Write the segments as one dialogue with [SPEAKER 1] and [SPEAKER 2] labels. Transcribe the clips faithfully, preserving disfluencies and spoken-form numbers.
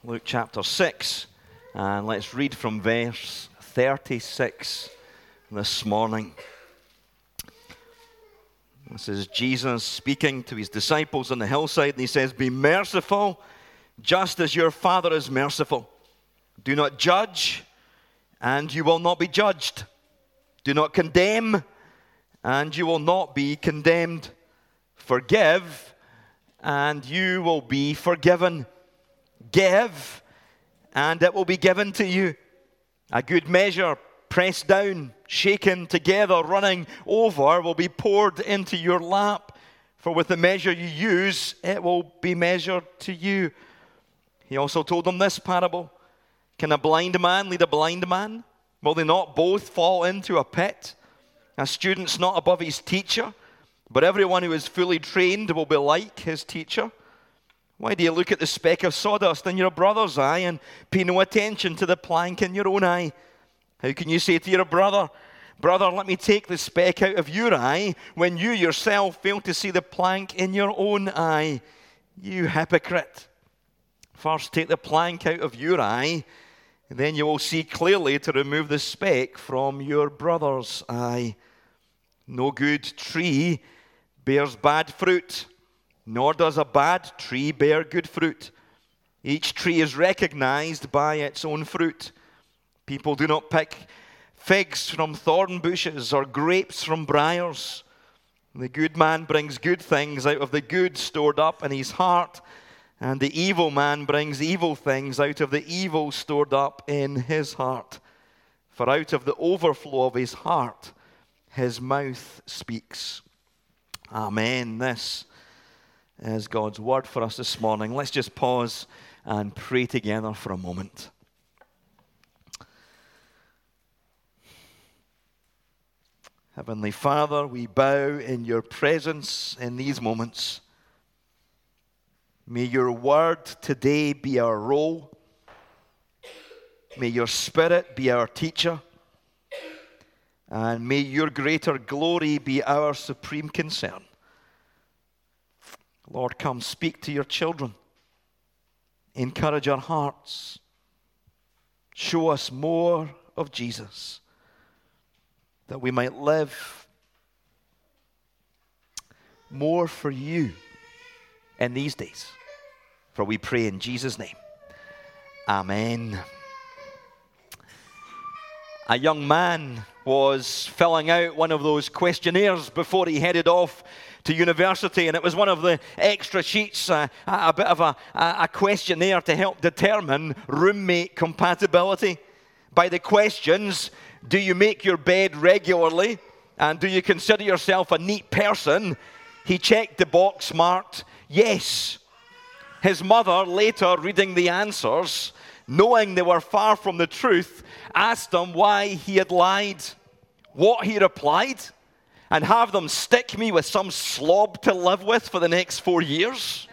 [SPEAKER 1] Luke chapter six, and let's read from verse thirty-six this morning. This is Jesus speaking to his disciples on the hillside, and he says, "Be merciful, just as your Father is merciful. Do not judge, and you will not be judged. Do not condemn, and you will not be condemned. Forgive, and you will be forgiven. Give, and it will be given to you. A good measure, pressed down, shaken together, running over, will be poured into your lap. For with the measure you use, it will be measured to you." He also told them this parable. "Can a blind man lead a blind man? Will they not both fall into a pit? A student's not above his teacher, but everyone who is fully trained will be like his teacher. Why do you look at the speck of sawdust in your brother's eye and pay no attention to the plank in your own eye? How can you say to your brother, 'Brother, let me take the speck out of your eye,' when you yourself fail to see the plank in your own eye? You hypocrite! First take the plank out of your eye, and then you will see clearly to remove the speck from your brother's eye. No good tree bears bad fruit, nor does a bad tree bear good fruit. Each tree is recognized by its own fruit. People do not pick figs from thorn bushes or grapes from briars. The good man brings good things out of the good stored up in his heart, and the evil man brings evil things out of the evil stored up in his heart. For out of the overflow of his heart, his mouth speaks." Amen. This is God's word for us this morning. Let's just pause and pray together for a moment. Heavenly Father, we bow in your presence in these moments. May your word today be our role. May your Spirit be our teacher. And may your greater glory be our supreme concern. Lord, come speak to your children. Encourage our hearts. Show us more of Jesus, that we might live more for you in these days. For we pray in Jesus' name. Amen. A young man was filling out one of those questionnaires before he headed off to university, and it was one of the extra sheets, uh, a, a bit of a, a questionnaire to help determine roommate compatibility. By the questions, do you make your bed regularly? And do you consider yourself a neat person? He checked the box marked yes. His mother, later reading the answers, knowing they were far from the truth, asked him why he had lied. What he replied, "And have them stick me with some slob to live with for the next four years?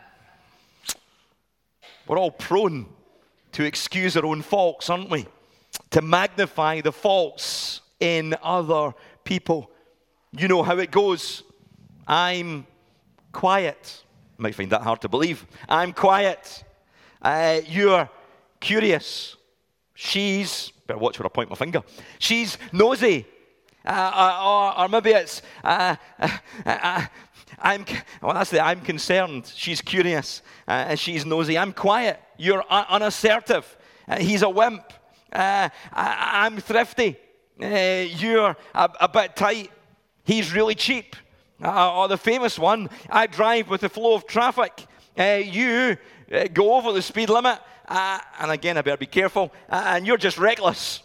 [SPEAKER 1] We're all prone to excuse our own faults, aren't we? To magnify the faults in other people. You know how it goes. I'm quiet. You might find that hard to believe. I'm quiet. Uh, you're curious. She's, better watch where I point my finger. She's nosy. Uh, or, or maybe it's, uh, uh, uh, I'm, well, that's the I'm concerned. She's curious. Uh, and she's nosy. I'm quiet. You're un- unassertive. Uh, he's a wimp. Uh, I, I'm thrifty. Uh, you're a, a bit tight. He's really cheap. Uh, or the famous one, I drive with the flow of traffic. Uh, you uh, go over the speed limit. Uh, and again, I better be careful. Uh, and you're just reckless.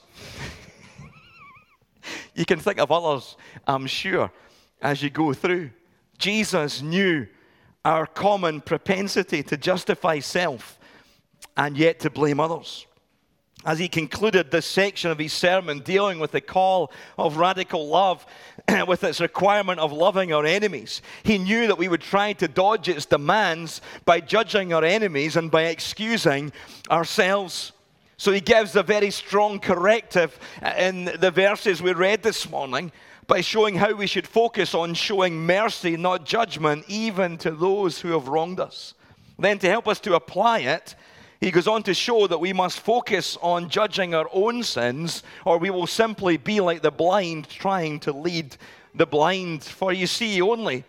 [SPEAKER 1] You can think of others, I'm sure, as you go through. Jesus knew our common propensity to justify self and yet to blame others. As he concluded this section of his sermon dealing with the call of radical love, with its requirement of loving our enemies, he knew that we would try to dodge its demands by judging our enemies and by excusing ourselves. So he gives a very strong corrective in the verses we read this morning by showing how we should focus on showing mercy, not judgment, even to those who have wronged us. Then to help us to apply it, He goes on to show that we must focus on judging our own sins, or we will simply be like the blind trying to lead the blind. For you see, only,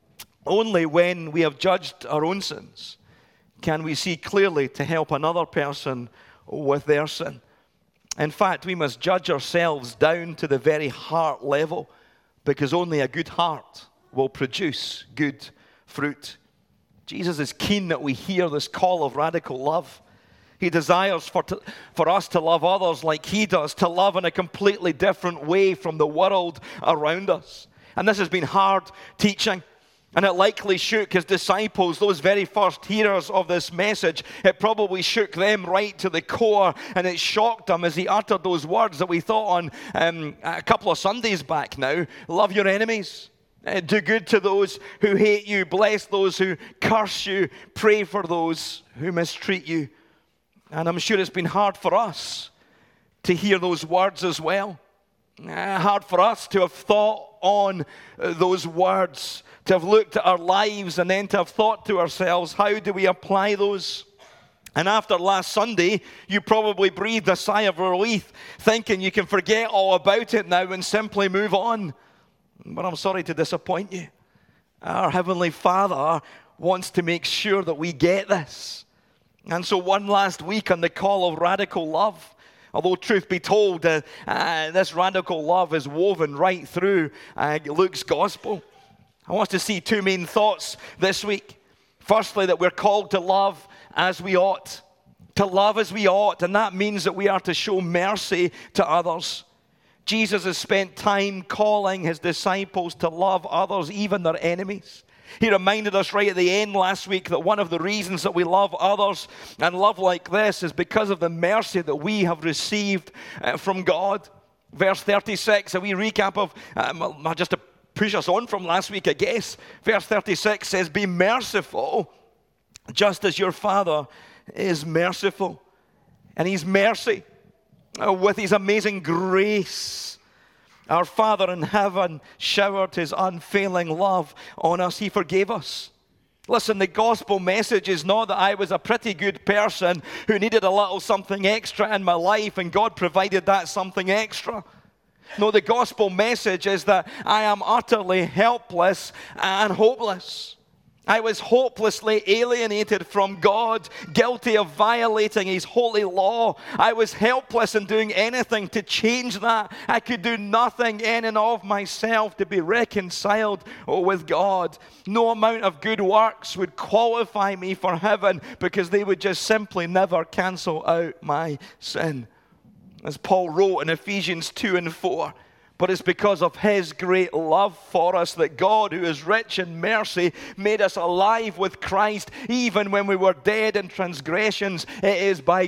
[SPEAKER 1] only when we have judged our own sins can we see clearly to help another person with their sin. In fact, we must judge ourselves down to the very heart level, because only a good heart will produce good fruit. Jesus is keen that we hear this call of radical love. He desires for, to, for us to love others like he does, to love in a completely different way from the world around us. And this has been hard teaching. And it likely shook his disciples, those very first hearers of this message. It probably shook them right to the core, and it shocked them as he uttered those words that we thought on um, a couple of Sundays back now. Love your enemies. Uh, do good to those who hate you. Bless those who curse you. Pray for those who mistreat you. And I'm sure it's been hard for us to hear those words as well. Uh, hard for us to have thought on uh, those words, to have looked at our lives and then to have thought to ourselves, how do we apply those? And after last Sunday, you probably breathed a sigh of relief, thinking you can forget all about it now and simply move on. But I'm sorry to disappoint you. Our Heavenly Father wants to make sure that we get this. And so one last week on the call of radical love. Although truth be told, uh, uh, this radical love is woven right through uh, Luke's gospel. I want us to see two main thoughts this week. Firstly, that we're called to love as we ought. To love as we ought. And that means that we are to show mercy to others. Jesus has spent time calling his disciples to love others, even their enemies. He reminded us right at the end last week that one of the reasons that we love others and love like this is because of the mercy that we have received uh, from God. Verse thirty-six, a wee recap of, um, just to push us on from last week, I guess. Verse thirty-six says, be merciful, just as your Father is merciful. And his mercy, uh, with his amazing grace, our Father in heaven showered his unfailing love on us. He forgave us. Listen, the gospel message is not that I was a pretty good person who needed a little something extra in my life and God provided that something extra. No, the gospel message is that I am utterly helpless and hopeless. I was hopelessly alienated from God, guilty of violating his holy law. I was helpless in doing anything to change that. I could do nothing in and of myself to be reconciled with God. No amount of good works would qualify me for heaven because they would just simply never cancel out my sin. As Paul wrote in Ephesians two and four, but it's because of his great love for us that God, who is rich in mercy, made us alive with Christ even when we were dead in transgressions. It is by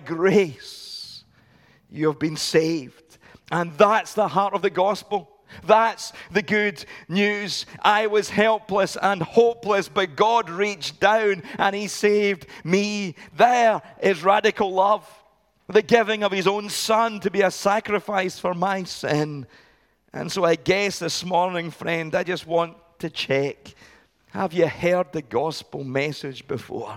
[SPEAKER 1] grace you have been saved. And that's the heart of the gospel. That's the good news. I was helpless and hopeless, but God reached down and he saved me. There is radical love. The giving of his own Son to be a sacrifice for my sin. And so I guess this morning, friend, I just want to check. Have you heard the gospel message before?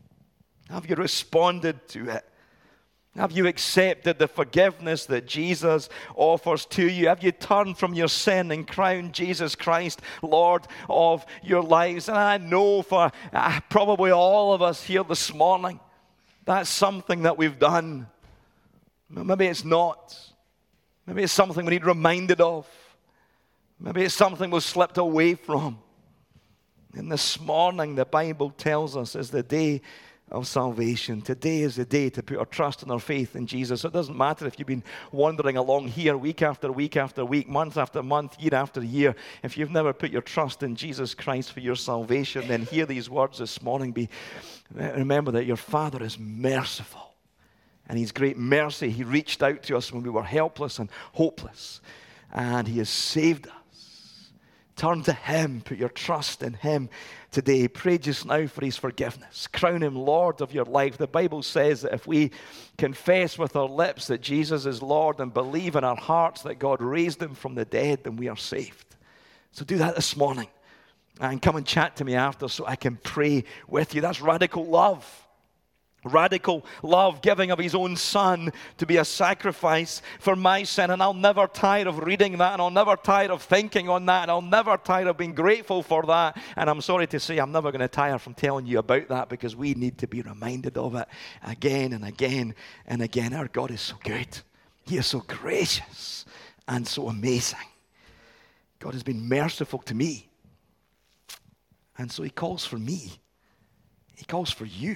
[SPEAKER 1] Have you responded to it? Have you accepted the forgiveness that Jesus offers to you? Have you turned from your sin and crowned Jesus Christ Lord of your lives? And I know for uh, probably all of us here this morning, that's something that we've done. Maybe it's not. Maybe it's something we need reminded of. Maybe it's something we've slipped away from. And this morning, the Bible tells us, is the day of salvation. Today is the day to put our trust and our faith in Jesus. So it doesn't matter if you've been wandering along here week after week after week, month after month, year after year. If you've never put your trust in Jesus Christ for your salvation, then hear these words this morning. Be, remember that your Father is merciful. And his great mercy, he reached out to us when we were helpless and hopeless. And he has saved us. Turn to him. Put your trust in him today. Pray just now for his forgiveness. Crown him Lord of your life. The Bible says that if we confess with our lips that Jesus is Lord and believe in our hearts that God raised him from the dead, then we are saved. So do that this morning. And come and chat to me after so I can pray with you. That's radical love. Radical love, giving of his own son to be a sacrifice for my sin. And I'll never tire of reading that, and I'll never tire of thinking on that, and I'll never tire of being grateful for that. And I'm sorry to say I'm never going to tire from telling you about that, because we need to be reminded of it again and again and again. Our God is so good. He is so gracious and so amazing. God has been merciful to me. And so he calls for me. He calls for you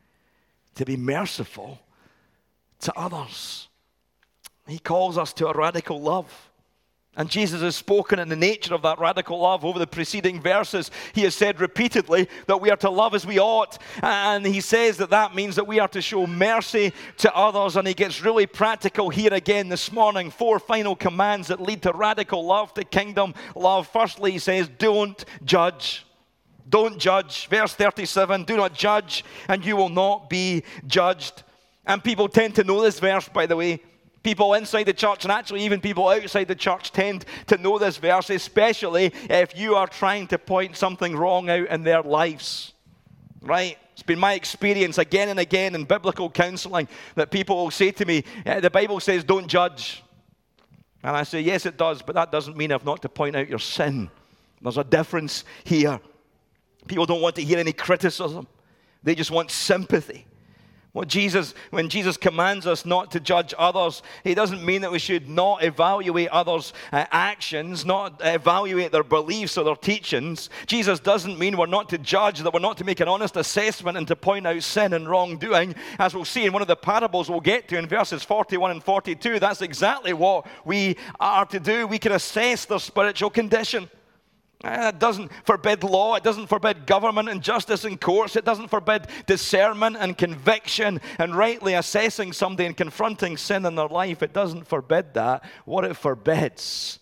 [SPEAKER 1] to be merciful to others. He calls us to a radical love. And Jesus has spoken in the nature of that radical love over the preceding verses. He has said repeatedly that we are to love as we ought. And he says that that means that we are to show mercy to others. And he gets really practical here again this morning. Four final commands that lead to radical love, to kingdom love. Firstly, he says, don't judge. Don't judge. Verse thirty-seven, do not judge and you will not be judged. And people tend to know this verse, by the way. People inside the church, and actually even people outside the church, tend to know this verse, especially if you are trying to point something wrong out in their lives. Right? It's been my experience again and again in biblical counseling that people will say to me, the Bible says don't judge. And I say, yes, it does, but that doesn't mean I've not to point out your sin. There's a difference here. People don't want to hear any criticism. They just want sympathy. Well, Jesus, when Jesus commands us not to judge others, he doesn't mean that we should not evaluate others' uh, actions, not evaluate their beliefs or their teachings. Jesus doesn't mean we're not to judge, that we're not to make an honest assessment and to point out sin and wrongdoing. As we'll see in one of the parables we'll get to in verses forty-one and forty-two, that's exactly what we are to do. We can assess their spiritual condition. It doesn't forbid law. It doesn't forbid government and justice and courts. It doesn't forbid discernment and conviction and rightly assessing somebody and confronting sin in their life. It doesn't forbid that. What it forbids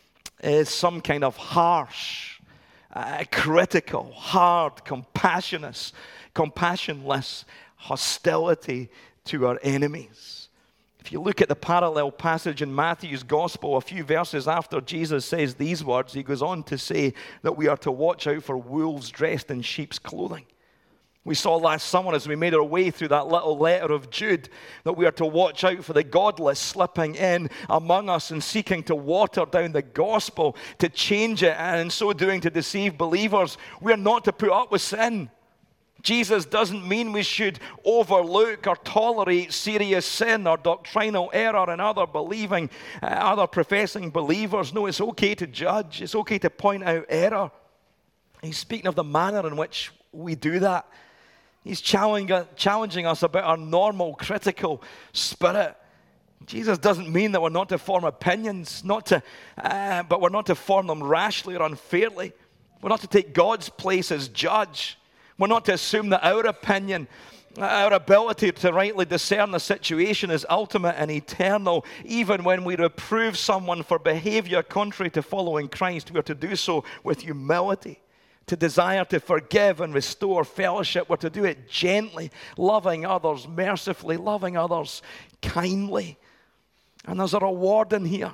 [SPEAKER 1] is some kind of harsh, uh, critical, hard, compassionless, compassionless hostility to our enemies. If you look at the parallel passage in Matthew's Gospel, a few verses after Jesus says these words, he goes on to say that we are to watch out for wolves dressed in sheep's clothing. We saw last summer as we made our way through that little letter of Jude that we are to watch out for the godless slipping in among us and seeking to water down the gospel, to change it, and in so doing to deceive believers. We are not to put up with sin. Jesus doesn't mean we should overlook or tolerate serious sin or doctrinal error in other believing, uh, other professing believers. No, it's okay to judge. It's okay to point out error. He's speaking of the manner in which we do that. He's challenging, challenging us about our normal critical spirit. Jesus doesn't mean that we're not to form opinions, not to, uh, but we're not to form them rashly or unfairly. We're not to take God's place as judge. We're not to assume that our opinion, our ability to rightly discern the situation is ultimate and eternal. Even when we reprove someone for behavior contrary to following Christ, we are to do so with humility, to desire to forgive and restore fellowship. We're to do it gently, loving others mercifully, loving others kindly. And there's a reward in here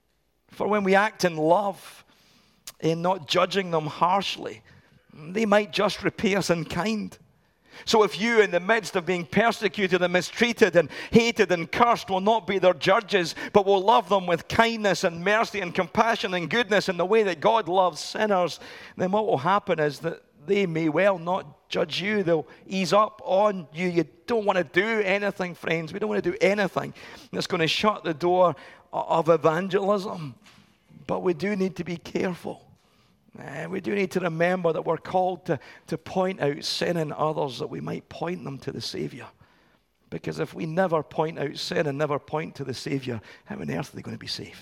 [SPEAKER 1] for when we act in love, in not judging them harshly. They might just repay us in kind. So if you, in the midst of being persecuted and mistreated and hated and cursed, will not be their judges, but will love them with kindness and mercy and compassion and goodness in the way that God loves sinners, then what will happen is that they may well not judge you. They'll ease up on you. You don't want to do anything, friends. We don't want to do anything that's going to shut the door of evangelism. But we do need to be careful. Uh, we do need to remember that we're called to, to point out sin in others, that we might point them to the Savior. Because if we never point out sin and never point to the Savior, how on earth are they going to be saved?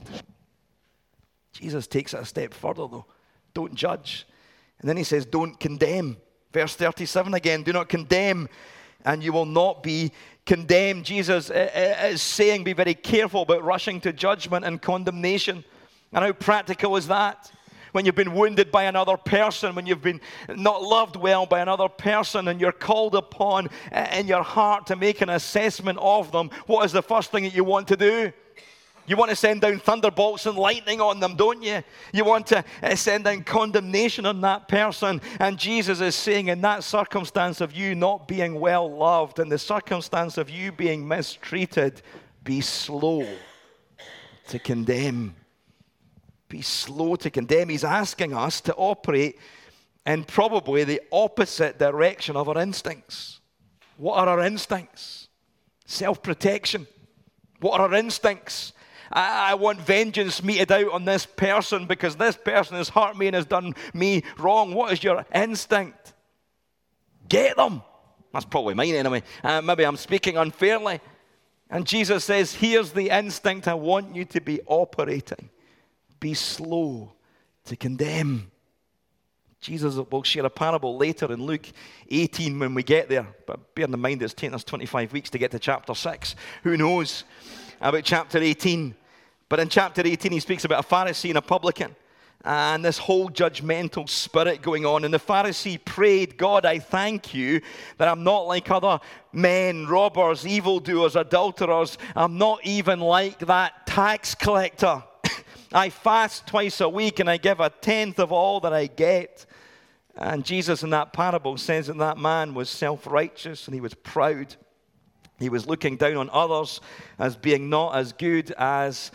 [SPEAKER 1] Jesus takes it a step further, though. Don't judge. And then he says, don't condemn. Verse thirty-seven again, do not condemn, and you will not be condemned. Jesus is saying, be very careful about rushing to judgment and condemnation. And how practical is that? When you've been wounded by another person, when you've been not loved well by another person, and you're called upon in your heart to make an assessment of them, what is the first thing that you want to do? You want to send down thunderbolts and lightning on them, don't you? You want to uh, send down condemnation on that person. And Jesus is saying, in that circumstance of you not being well loved, in the circumstance of you being mistreated, be slow to condemn. Be slow to condemn. He's asking us to operate in probably the opposite direction of our instincts. What are our instincts? Self-protection. What are our instincts? I, I want vengeance meted out on this person because this person has hurt me and has done me wrong. What is your instinct? Get them. That's probably mine anyway. Uh, maybe I'm speaking unfairly. And Jesus says, here's the instinct I want you to be operating. Be slow to condemn. Jesus will share a parable later in Luke eighteen when we get there. But bear in mind it's taken us twenty-five weeks to get to chapter six. Who knows about chapter eighteen? But in chapter eighteen he speaks about a Pharisee and a publican. And this whole judgmental spirit going on. And the Pharisee prayed, God, I thank you that I'm not like other men, robbers, evildoers, adulterers. I'm not even like that tax collector. I fast twice a week and I give a tenth of all that I get. And Jesus in that parable says that that man was self-righteous and he was proud. He was looking down on others as being not as good as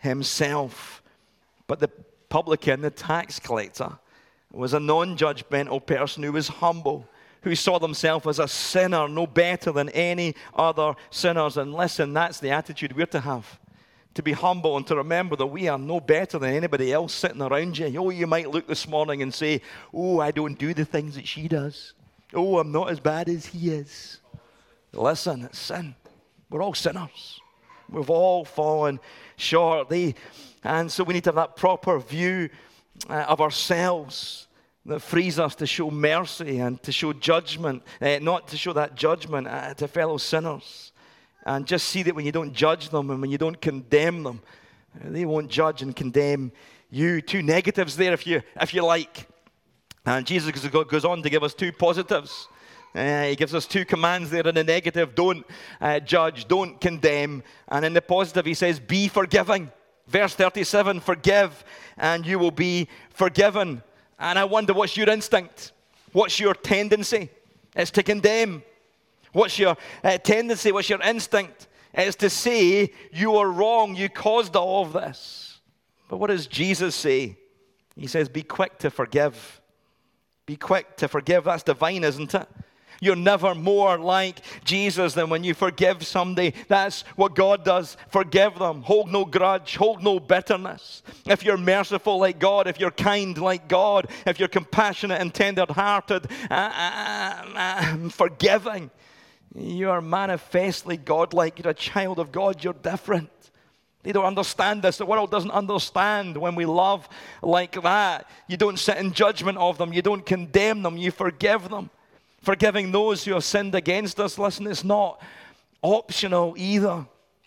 [SPEAKER 1] himself. But the publican, the tax collector, was a non-judgmental person who was humble, who saw themselves as a sinner, no better than any other sinners. And listen, that's the attitude we're to have. To be humble and to remember that we are no better than anybody else sitting around you. Oh, you might look this morning and say, oh, I don't do the things that she does. Oh, I'm not as bad as he is. Listen, it's sin. We're all sinners. We've all fallen short. They, and so we need to have that proper view uh, of ourselves that frees us to show mercy and to show judgment, uh, not to show that judgment uh, to fellow sinners. And just see that when you don't judge them and when you don't condemn them, they won't judge and condemn you. Two negatives there, if you if you like. And Jesus goes on to give us two positives. Uh, he gives us two commands there in the negative. Don't uh, judge, don't condemn. And in the positive, he says, be forgiving. Verse thirty-seven, forgive and you will be forgiven. And I wonder, what's your instinct? What's your tendency? It's to condemn. What's your uh, tendency? What's your instinct? It's to say, you are wrong. You caused all of this. But what does Jesus say? He says, be quick to forgive. Be quick to forgive. That's divine, isn't it? You're never more like Jesus than when you forgive somebody. That's what God does. Forgive them. Hold no grudge. Hold no bitterness. If you're merciful like God, if you're kind like God, if you're compassionate and tender-hearted, uh, uh, uh, forgiving, you are manifestly godlike. You're a child of God. You're different. They don't understand this. The world doesn't understand when we love like that. You don't sit in judgment of them. You don't condemn them. You forgive them. Forgiving those who have sinned against us. Listen, it's not optional either.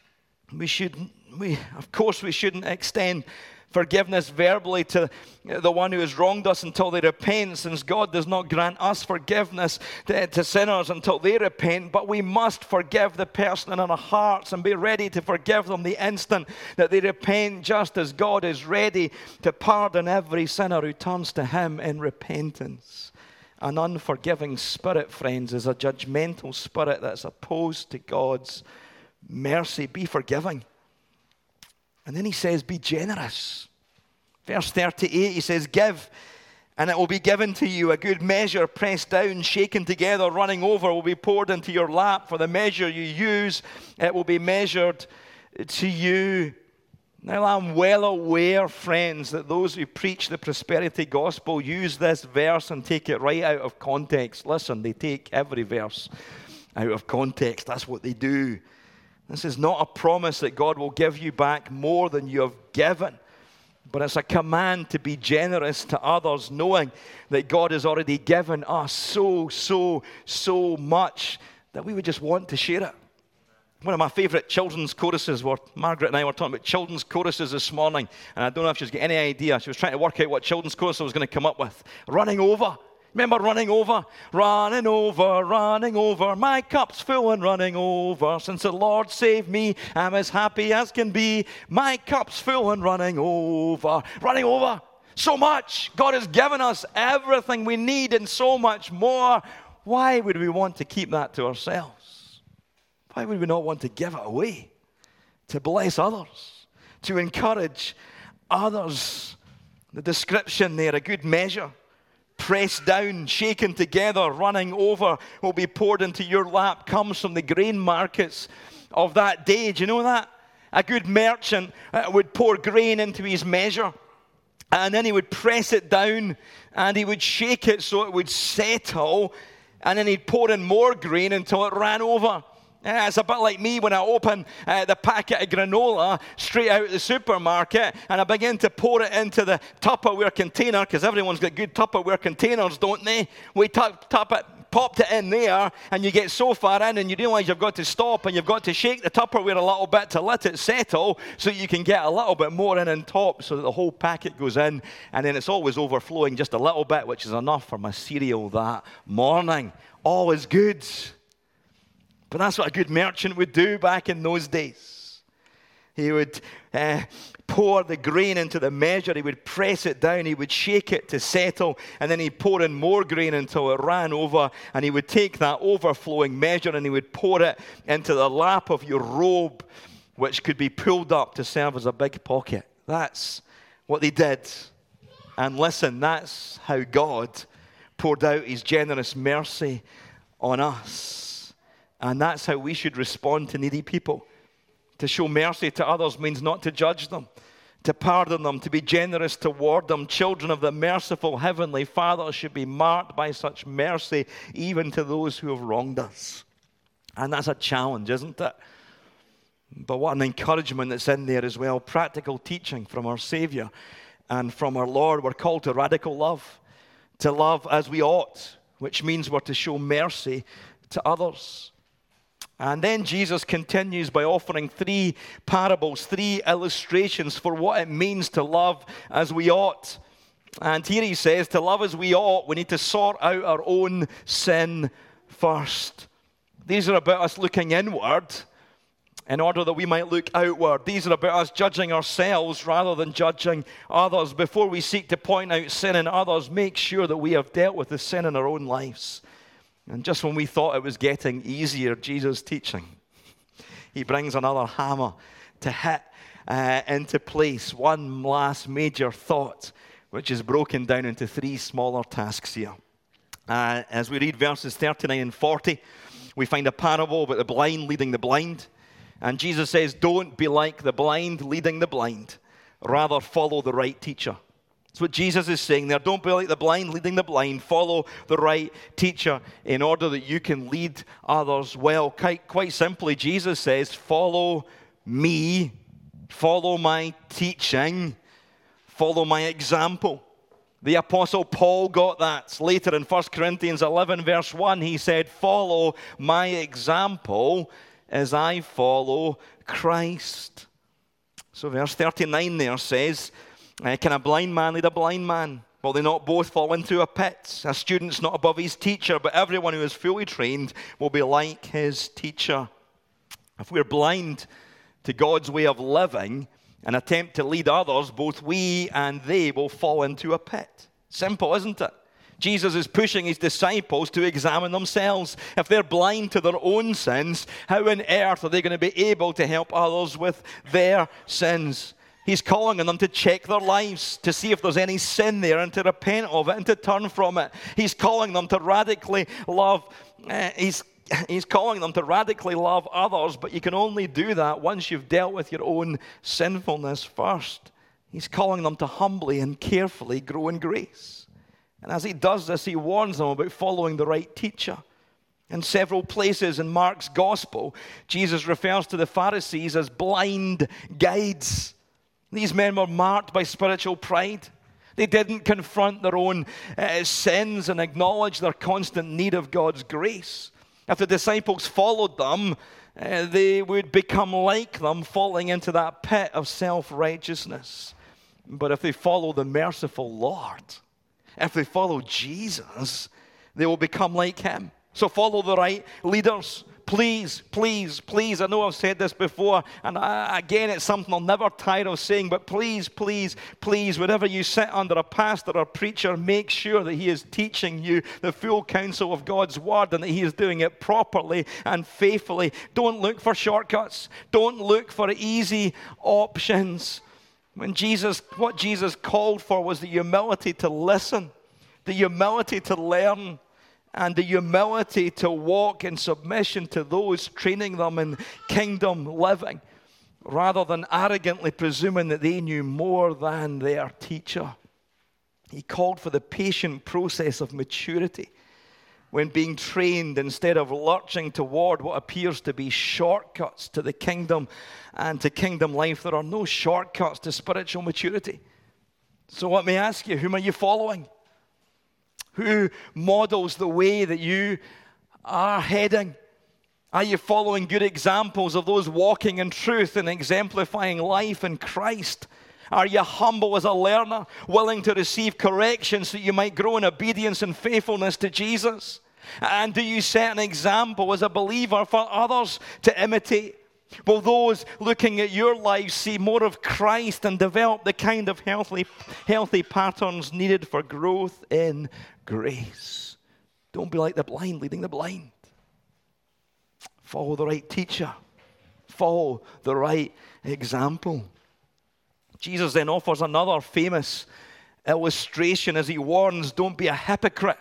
[SPEAKER 1] We should, we, of course, we shouldn't extend forgiveness verbally to the one who has wronged us until they repent, since God does not grant us forgiveness to, to sinners until they repent. But we must forgive the person in our hearts and be ready to forgive them the instant that they repent, just as God is ready to pardon every sinner who turns to him in repentance. An unforgiving spirit, friends, is a judgmental spirit that's opposed to God's mercy. Be forgiving. And then he says, be generous. Verse thirty-eight, he says, give, and it will be given to you. A good measure, pressed down, shaken together, running over, will be poured into your lap. For the measure you use, it will be measured to you. Now, I'm well aware, friends, that those who preach the prosperity gospel use this verse and take it right out of context. Listen, they take every verse out of context. That's what they do. This is not a promise that God will give you back more than you have given, but it's a command to be generous to others, knowing that God has already given us so, so, so much that we would just want to share it. One of my favorite children's choruses were, Margaret and I were talking about children's choruses this morning, and I don't know if she's got any idea. She was trying to work out what chorus children's chorus I was going to come up with. Running over. Remember running over, running over, running over. My cup's full and running over. Since the Lord saved me, I'm as happy as can be. My cup's full and running over. Running over. So much. God has given us everything we need and so much more. Why would we want to keep that to ourselves? Why would we not want to give it away? To bless others. To encourage others. The description there, a good measure. Pressed down, shaken together, running over, will be poured into your lap, comes from the grain markets of that day. Do you know that? A good merchant uh, would pour grain into his measure, and then he would press it down, and he would shake it so it would settle, and then he'd pour in more grain until it ran over. Uh, it's a bit like me when I open uh, the packet of granola straight out of the supermarket and I begin to pour it into the Tupperware container, because everyone's got good Tupperware containers, don't they? We tup, tup it, popped it in there, and you get so far in and you realize you've got to stop and you've got to shake the Tupperware a little bit to let it settle so you can get a little bit more in on top so that the whole packet goes in, and then it's always overflowing just a little bit, which is enough for my cereal that morning. All is good. But that's what a good merchant would do back in those days. He would uh, pour the grain into the measure. He would press it down. He would shake it to settle. And then he'd pour in more grain until it ran over. And he would take that overflowing measure and he would pour it into the lap of your robe, which could be pulled up to serve as a big pocket. That's what they did. And listen, that's how God poured out his generous mercy on us. And that's how we should respond to needy people. To show mercy to others means not to judge them, to pardon them, to be generous toward them. Children of the merciful Heavenly Father should be marked by such mercy, even to those who have wronged us. And that's a challenge, isn't it? But what an encouragement that's in there as well. Practical teaching from our Savior and from our Lord. We're called to radical love, to love as we ought, which means we're to show mercy to others. And then Jesus continues by offering three parables, three illustrations for what it means to love as we ought. And here he says, to love as we ought, we need to sort out our own sin first. These are about us looking inward in order that we might look outward. These are about us judging ourselves rather than judging others. Before we seek to point out sin in others, make sure that we have dealt with the sin in our own lives. And just when we thought it was getting easier, Jesus' teaching, he brings another hammer to hit uh, into place. One last major thought, which is broken down into three smaller tasks here. Uh, as we read verses thirty-nine and forty, we find a parable about the blind leading the blind. And Jesus says, don't be like the blind leading the blind. Rather, follow the right teacher. That's what Jesus is saying there. Don't be like the blind leading the blind. Follow the right teacher in order that you can lead others well. Quite, quite simply, Jesus says, follow me. Follow my teaching. Follow my example. The Apostle Paul got that. Later in First Corinthians eleven, verse one, he said, follow my example as I follow Christ. So verse thirty-nine there says, Uh, can a blind man lead a blind man? Will they not both fall into a pit? A student's not above his teacher, but everyone who is fully trained will be like his teacher. If we're blind to God's way of living and attempt to lead others, both we and they will fall into a pit. Simple, isn't it? Jesus is pushing his disciples to examine themselves. If they're blind to their own sins, how on earth are they going to be able to help others with their sins? He's calling on them to check their lives, to see if there's any sin there and to repent of it and to turn from it. He's calling them to radically love. Uh, he's, he's calling them to radically love others, but you can only do that once you've dealt with your own sinfulness first. He's calling them to humbly and carefully grow in grace. And as he does this, he warns them about following the right teacher. In several places in Mark's gospel, Jesus refers to the Pharisees as blind guides. These men were marked by spiritual pride. They didn't confront their own uh, sins and acknowledge their constant need of God's grace. If the disciples followed them, uh, they would become like them, falling into that pit of self-righteousness. But if they follow the merciful Lord, If they follow Jesus, they will become like him. So follow the right leaders. Please, please, please. I know I've said this before, and I, again, it's something I'll never tire of saying, but please, please, please, whenever you sit under a pastor or preacher, make sure that he is teaching you the full counsel of God's word and that he is doing it properly and faithfully. Don't look for shortcuts. Don't look for easy options. When Jesus, what Jesus called for was the humility to listen, the humility to learn, and the humility to walk in submission to those training them in kingdom living, rather than arrogantly presuming that they knew more than their teacher. He called for the patient process of maturity when being trained instead of lurching toward what appears to be shortcuts to the kingdom and to kingdom life. There are no shortcuts to spiritual maturity. So let me ask you, whom are you following? Who models the way that you are heading? Are you following good examples of those walking in truth and exemplifying life in Christ? Are you humble as a learner, willing to receive correction so that you might grow in obedience and faithfulness to Jesus? And do you set an example as a believer for others to imitate? Will those looking at your life see more of Christ and develop the kind of healthy, healthy patterns needed for growth in grace? Don't be like the blind leading the blind. Follow the right teacher. Follow the right example. Jesus then offers another famous illustration as he warns, don't be a hypocrite.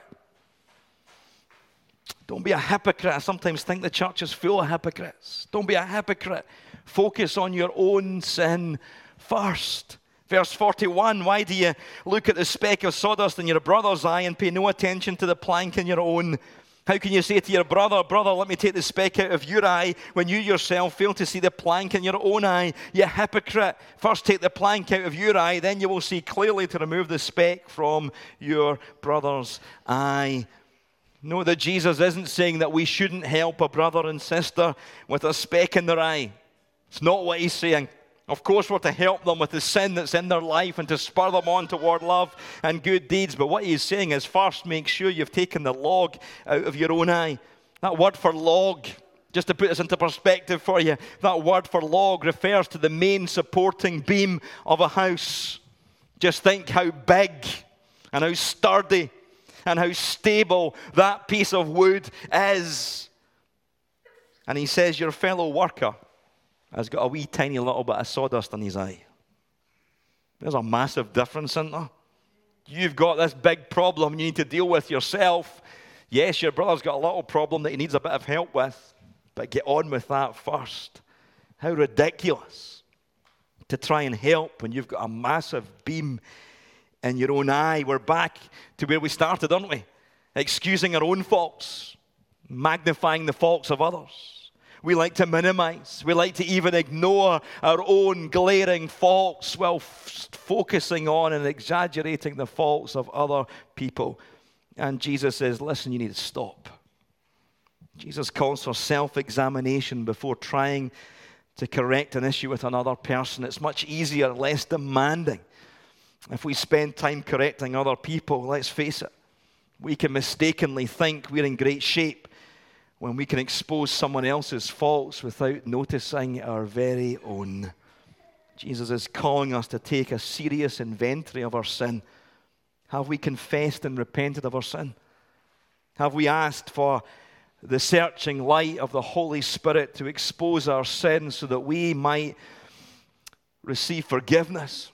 [SPEAKER 1] Don't be a hypocrite. I sometimes think the church is full of hypocrites. Don't be a hypocrite. Focus on your own sin first. Verse forty-one, why do you look at the speck of sawdust in your brother's eye and pay no attention to the plank in your own? How can you say to your brother, brother, let me take the speck out of your eye, when you yourself fail to see the plank in your own eye? You hypocrite. First take the plank out of your eye, then you will see clearly to remove the speck from your brother's eye. Note that Jesus isn't saying that we shouldn't help a brother and sister with a speck in their eye. It's not what he's saying. Of course, we're to help them with the sin that's in their life and to spur them on toward love and good deeds. But what he's saying is, first, make sure you've taken the log out of your own eye. That word for log, just to put this into perspective for you, that word for log refers to the main supporting beam of a house. Just think how big and how sturdy and how stable that piece of wood is. And he says your fellow worker has got a wee tiny little bit of sawdust in his eye. There's a massive difference, isn't there? You've got this big problem you need to deal with yourself. Yes, your brother's got a little problem that he needs a bit of help with, but get on with that first. How ridiculous to try and help when you've got a massive beam in your own eye. We're back to where we started, aren't we? Excusing our own faults, magnifying the faults of others. We like to minimize. We like to even ignore our own glaring faults while f- focusing on and exaggerating the faults of other people. And Jesus says, listen, you need to stop. Jesus calls for self-examination before trying to correct an issue with another person. It's much easier, less demanding. If we spend time correcting other people, let's face it, we can mistakenly think we're in great shape when we can expose someone else's faults without noticing our very own. Jesus is calling us to take a serious inventory of our sin. Have we confessed and repented of our sin? Have we asked for the searching light of the Holy Spirit to expose our sin so that we might receive forgiveness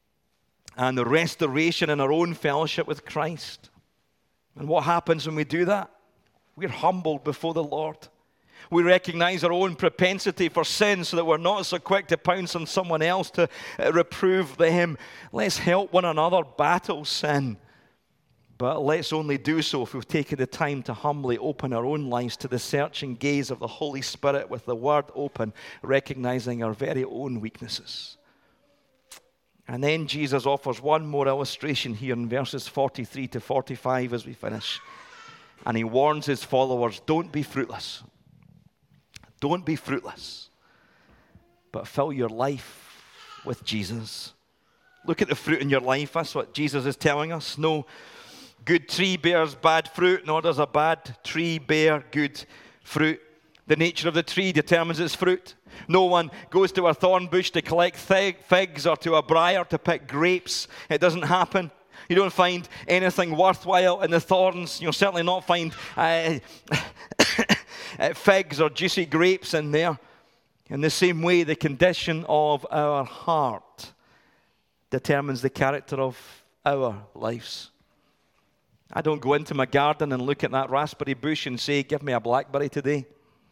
[SPEAKER 1] and the restoration in our own fellowship with Christ? And what happens when we do that? We're humbled before the Lord. We recognize our own propensity for sin so that we're not so quick to pounce on someone else to uh, reprove them. Let's help one another battle sin. But let's only do so if we've taken the time to humbly open our own lives to the searching gaze of the Holy Spirit with the Word open, recognizing our very own weaknesses. And then Jesus offers one more illustration here in verses forty-three to forty-five as we finish. And he warns his followers, don't be fruitless. Don't be fruitless, but fill your life with Jesus. Look at the fruit in your life. That's what Jesus is telling us. No, good tree bears bad fruit, nor does a bad tree bear good fruit. The nature of the tree determines its fruit. No one goes to a thorn bush to collect figs or to a briar to pick grapes. It doesn't happen. You don't find anything worthwhile in the thorns. You'll certainly not find uh, figs or juicy grapes in there. In the same way, the condition of our heart determines the character of our lives. I don't go into my garden and look at that raspberry bush and say, give me a blackberry today.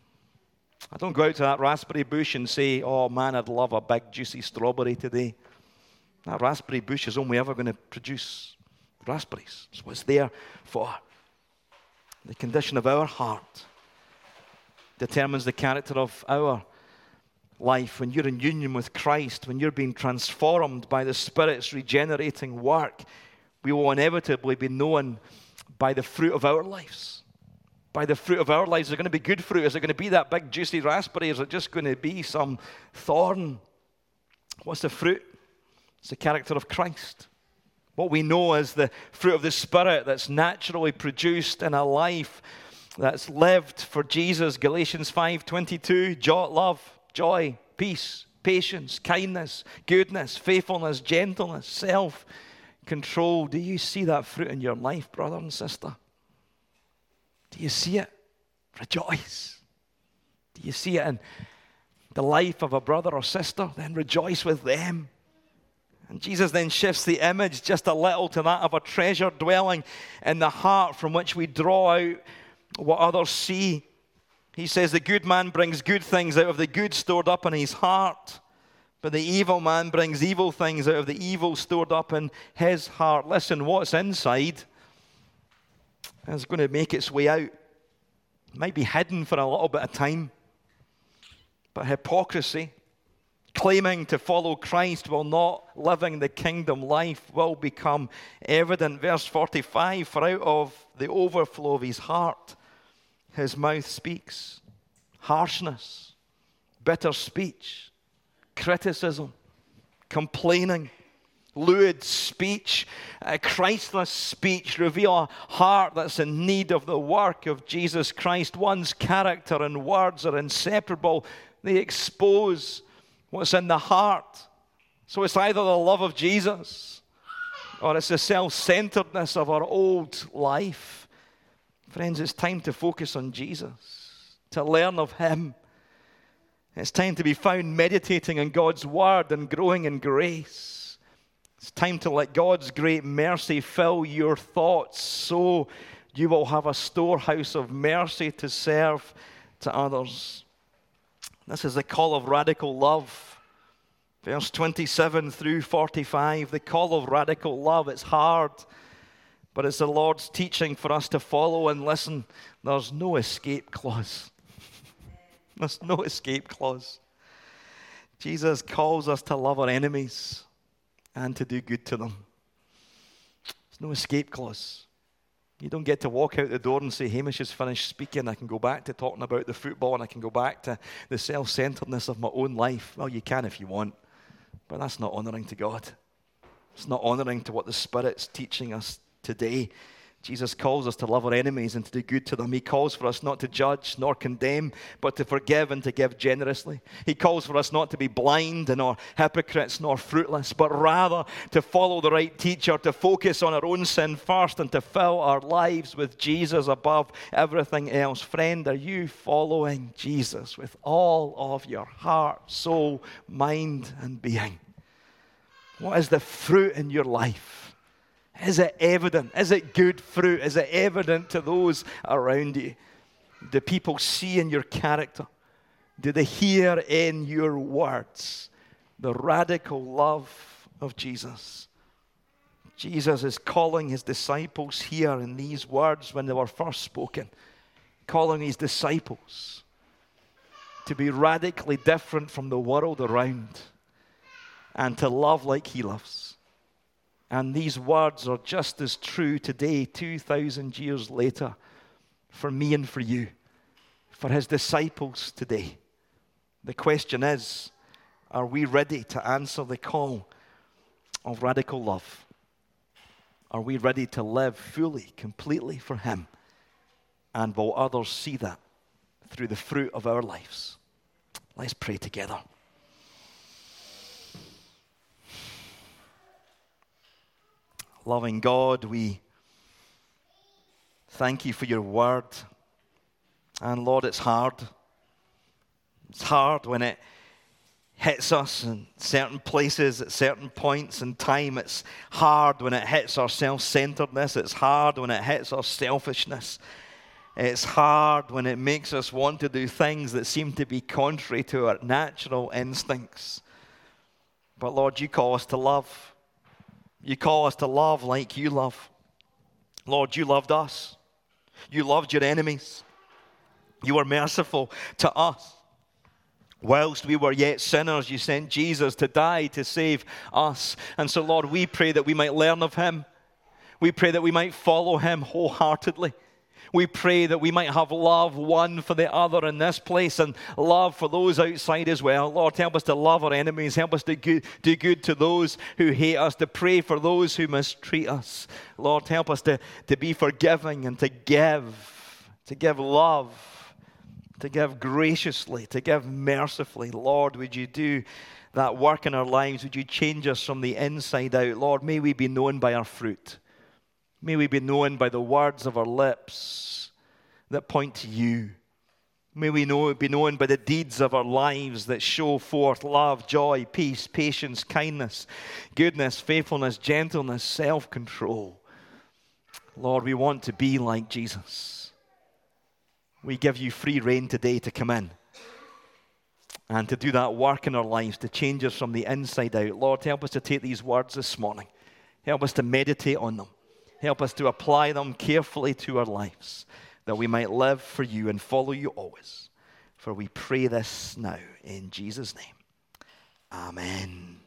[SPEAKER 1] I don't go out to that raspberry bush and say, oh man, I'd love a big juicy strawberry today. That raspberry bush is only ever going to produce raspberries. That's what it's there for. The condition of our heart determines the character of our life. When you're in union with Christ, when you're being transformed by the Spirit's regenerating work, we will inevitably be known by the fruit of our lives. By the fruit of our lives. Is it going to be good fruit? Is it going to be that big juicy raspberry? Is it just going to be some thorn? What's the fruit? It's the character of Christ. What we know is the fruit of the Spirit that's naturally produced in a life that's lived for Jesus. Galatians five twenty-two, joy, love, joy, peace, patience, kindness, goodness, faithfulness, gentleness, self-control. Do you see that fruit in your life, brother and sister? Do you see it? Rejoice. Do you see it in the life of a brother or sister? Then rejoice with them. And Jesus then shifts the image just a little to that of a treasure dwelling in the heart from which we draw out what others see. He says the good man brings good things out of the good stored up in his heart, but the evil man brings evil things out of the evil stored up in his heart. Listen, what's inside is going to make its way out. It might be hidden for a little bit of time, but hypocrisy, claiming to follow Christ while not living the kingdom life, will become evident. Verse forty-five, for out of the overflow of his heart, his mouth speaks. Harshness, bitter speech, criticism, complaining, lewd speech, a Christless speech reveal a heart that's in need of the work of Jesus Christ. One's character and words are inseparable. They expose what's in the heart. So it's either the love of Jesus or it's the self-centeredness of our old life. Friends, it's time to focus on Jesus, to learn of him. It's time to be found meditating on God's word and growing in grace. It's time to let God's great mercy fill your thoughts so you will have a storehouse of mercy to serve to others. This is the call of radical love. Verse twenty-seven through forty-five, the call of radical love. It's hard, but it's the Lord's teaching for us to follow and listen. There's no escape clause. There's no escape clause. Jesus calls us to love our enemies and to do good to them. There's no escape clause. You don't get to walk out the door and say, Hamish has finished speaking. I can go back to talking about the football and I can go back to the self-centeredness of my own life. Well, you can if you want, but that's not honoring to God. It's not honoring to what the Spirit's teaching us today. Jesus calls us to love our enemies and to do good to them. He calls for us not to judge nor condemn, but to forgive and to give generously. He calls for us not to be blind nor hypocrites nor fruitless, but rather to follow the right teacher, to focus on our own sin first and to fill our lives with Jesus above everything else. Friend, are you following Jesus with all of your heart, soul, mind, and being? What is the fruit in your life? Is it evident? Is it good fruit? Is it evident to those around you? Do people see in your character? Do they hear in your words the radical love of Jesus? Jesus is calling his disciples here in these words when they were first spoken, calling his disciples to be radically different from the world around and to love like he loves. And these words are just as true today, two thousand years later, for me and for you, for his disciples today. The question is, are we ready to answer the call of radical love? Are we ready to live fully, completely for him? And will others see that through the fruit of our lives? Let's pray together. Loving God, we thank you for your word. And Lord, it's hard. It's hard when it hits us in certain places at certain points in time. It's hard when it hits our self-centeredness. It's hard when it hits our selfishness. It's hard when it makes us want to do things that seem to be contrary to our natural instincts. But Lord, you call us to love. You call us to love like you love. Lord, you loved us. You loved your enemies. You were merciful to us. Whilst we were yet sinners, you sent Jesus to die to save us. And so, Lord, we pray that we might learn of him. We pray that we might follow him wholeheartedly. We pray that we might have love one for the other in this place and love for those outside as well. Lord, help us to love our enemies. Help us to do good to those who hate us, to pray for those who mistreat us. Lord, help us to, to be forgiving and to give, to give love, to give graciously, to give mercifully. Lord, would you do that work in our lives? Would you change us from the inside out? Lord, may we be known by our fruit. May we be known by the words of our lips that point to you. May we know, be known by the deeds of our lives that show forth love, joy, peace, patience, kindness, goodness, faithfulness, gentleness, self-control. Lord, we want to be like Jesus. We give you free rein today to come in and to do that work in our lives, to change us from the inside out. Lord, help us to take these words this morning. Help us to meditate on them. Help us to apply them carefully to our lives, that we might live for you and follow you always. For we pray this now in Jesus' name. Amen.